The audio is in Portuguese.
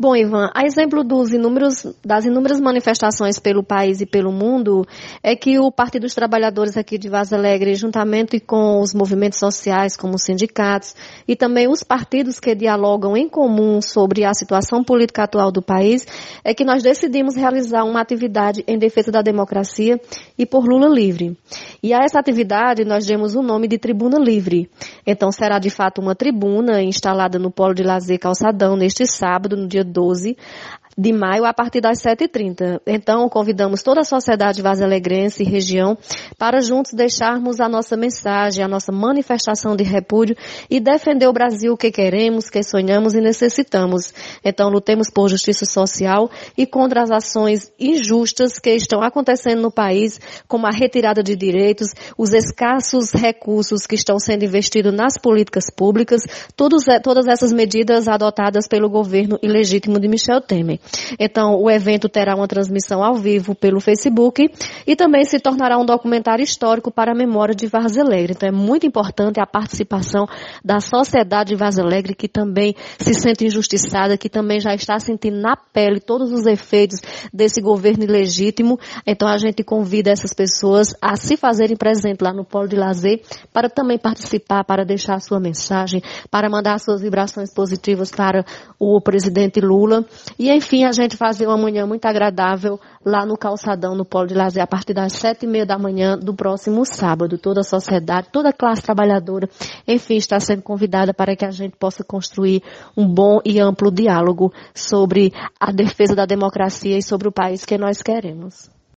Bom, Ivan, a exemplo das inúmeras manifestações pelo país e pelo mundo, é que o Partido dos Trabalhadores aqui de Vargas Alegre, juntamente com os movimentos sociais, como os sindicatos, e também os partidos que dialogam em comum sobre a situação política atual do país, é que nós decidimos realizar uma atividade em defesa da democracia e por Lula livre. E a essa atividade nós demos o nome de Tribuna Livre. Então será de fato uma tribuna instalada no Polo de Lazer Calçadão neste sábado, no dia 12 de maio, a partir das 7h30. Então, convidamos toda a sociedade vazalegrense e região para juntos deixarmos a nossa mensagem, a nossa manifestação de repúdio e defender o Brasil que queremos, que sonhamos e necessitamos. Então, lutemos por justiça social e contra as ações injustas que estão acontecendo no país, como a retirada de direitos, os escassos recursos que estão sendo investidos nas políticas públicas, todas essas medidas adotadas pelo governo ilegítimo de Michel Temer. Então, o evento terá uma transmissão ao vivo pelo Facebook e também se tornará um documentário histórico para a memória de Vargas Alegre. Então, é muito importante a participação da sociedade de Vargas Alegre, que também se sente injustiçada, que também já está sentindo na pele todos os efeitos desse governo ilegítimo. Então, a gente convida essas pessoas a se fazerem presente lá no Polo de Lazer para também participar, para deixar a sua mensagem, para mandar suas vibrações positivas para o presidente Lula. E, enfim, a gente fazer uma manhã muito agradável lá no Calçadão, no Polo de Lazer, a partir das 7h30 da manhã do próximo sábado. Toda a sociedade, toda a classe trabalhadora, enfim, está sendo convidada para que a gente possa construir um bom e amplo diálogo sobre a defesa da democracia e sobre o país que nós queremos.